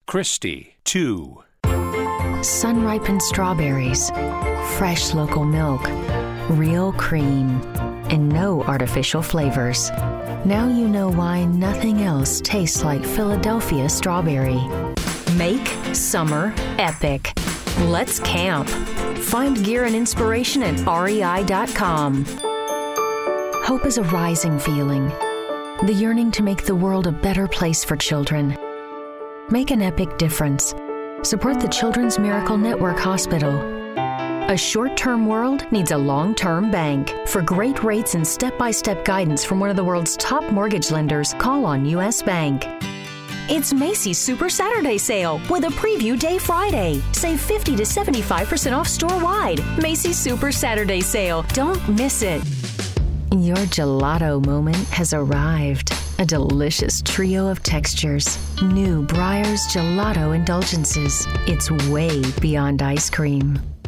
Christy, 2. Sun-ripened strawberries, fresh local milk, real cream, and no artificial flavors. Now you know why nothing else tastes like Philadelphia strawberry. Make summer epic. Let's camp. Find gear and inspiration at REI.com. Hope is a rising feeling. The yearning to make the world a better place for children. Make an epic difference. Support the Children's Miracle Network Hospital. A short-term world needs a long-term bank. For great rates and step-by-step guidance from one of the world's top mortgage lenders, call on U.S. Bank. It's Macy's Super Saturday Sale with a preview day Friday. Save 50 to 75% off store-wide. Macy's Super Saturday Sale. Don't miss it. Your gelato moment has arrived. A delicious trio of textures. New Breyers Gelato Indulgences. It's way beyond ice cream.